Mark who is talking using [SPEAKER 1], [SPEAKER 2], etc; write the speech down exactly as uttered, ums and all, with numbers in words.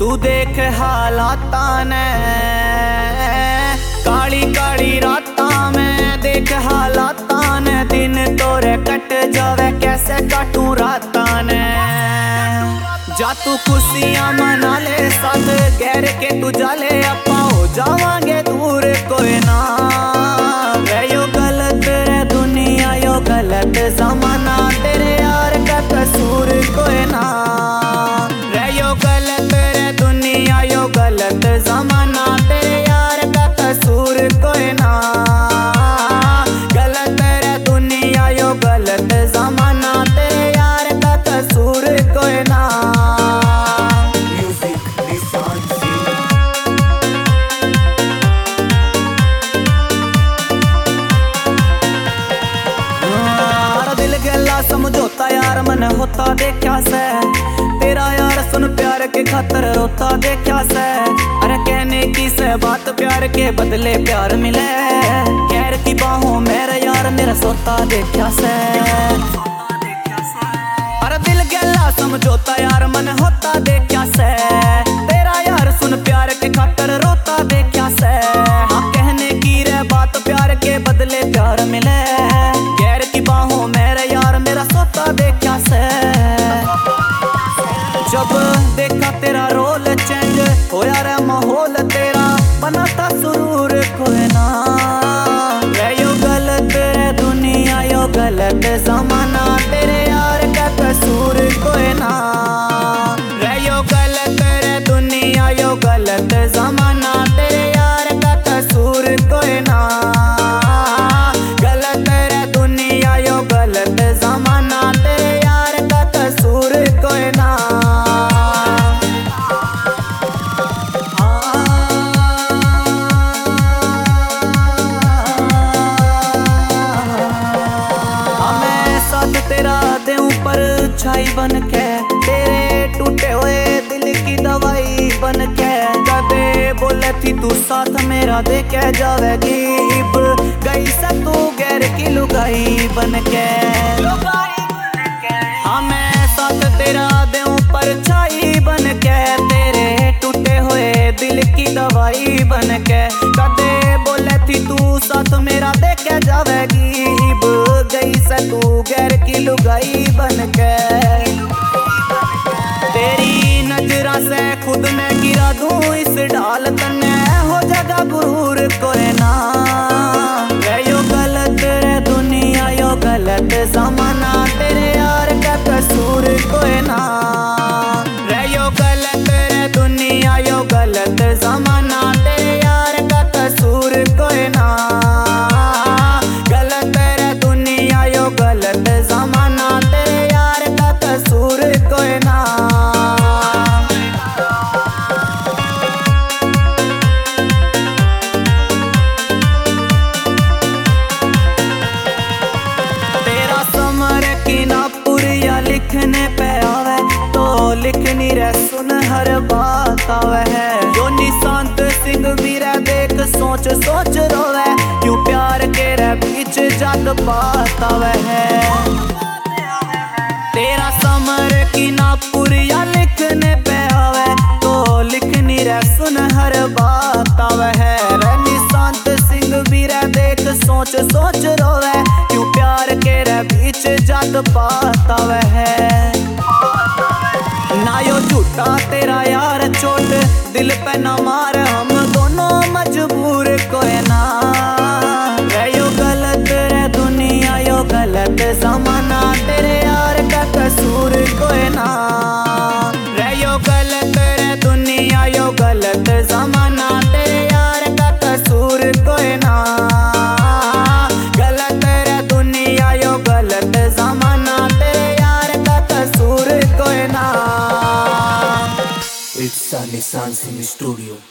[SPEAKER 1] तू देख हालाता ने काली काली राता में देख हालाता ने दिन तोरे कट जावे कैसे काटू राता ने जा तू खुशियां मना ले साथ गैर के तू जाले अपा हो जावांगे दूर कोई ना वे यो गलत रे दुनिया यो गलत जमाना तेरे यार का कसूर कोई ना रे यो गलत रे दुनिया यो गलत जमाना तेरे यार का कसूर कोई ना गलत रे दुनिया यो गलत जमाना तेरे यार का कसूर कोई ना। समझौता यार मन होता देखा से तेरा यार सुन प्यार के खातर रोता देखा से अरे कहने की से बात प्यार के बदले प्यार मिले खैर की बाहों मेरा यार मेरा सोता देखा से अरे दिल गला समझौता यार मन होता देखा से तेरा यार सुन प्यार के खातर रोता देखा से हाँ कहने की रे बात प्यार के बदले प्यार मिले खैर की बाहों मेरा यार मेरा सोता देखा से जब देखा तेरा रोल चेंज हो यार माहौल तेरा बनाता सुरूर कोई ना रे यो गलत रे दुनिया यो गलत जमाना तेरे यार का कसूर कोई ना रे यो गलत रे दुनिया यो गलत जमाना तेरे यार का कसूर कोई ना गलत रे दुनिया यो गलत जमाना तेरे यार का कसूर कोई ना। तेरा देऊं पर छाई बन के तेरे टूटे हुए दिल की दवाई बन के कदे बोले थी तू साथ मेरा दे के जावेगी इब गई से तू गैर की लुगाई बन के हाँ मैं साथ तेरा देऊं पर छाई बन के तेरे टूटे हुए दिल की दवाई बन के कदे बोले थी तू साथ मेरा दे के जावेगी इब गई से तू गैर की लुगाई बन के तेरी नजरा से खुद मैं गिरा दूं इस डाल तने हो जाएगा गुरूर कोई ना रे यो गलत रे दुनिया यो गलत जमाना तेरे यार का कसूर कोई ना रे यो गलत रे दुनिया यो गलत जमाना तेरे यार का कसूर कोई ना गलत रे दुनिया यो गलत जमाना तेरे यार का कसूर कोई ना। तेरा समर की ना पुरिया लिखने पे आवे तो लिखनी रे सुन हर बात आवे है जो निशांत सिंह भी रे देख सोच सोच रोवे क्यों प्यार के रे बीच जात बात आवे है तेरा समर की ना पुरिया लिखने पे आवे तो लिखनी रे सुन हर बात आवे है रे निशांत सिंह भी रे देख सोच सोच रोवे क्यों प्यार के रे बीच जात बात आवे है ना यो झूठा तेरा यार चोट दिल पे ना मार हम दोनों मजबूर कोई ना रे यो गलत रे दुनिया यो गलत जमाना तेरे यार का कसूर कोई ना रे यो गलत रे दुनिया यो गलत जमाना तेरे यार का कसूर कोई ना गलत रे दुनिया यो गलत जमाना तेरे यार का कसूर कोई ना।
[SPEAKER 2] It's Sunny Sun Sing Studio.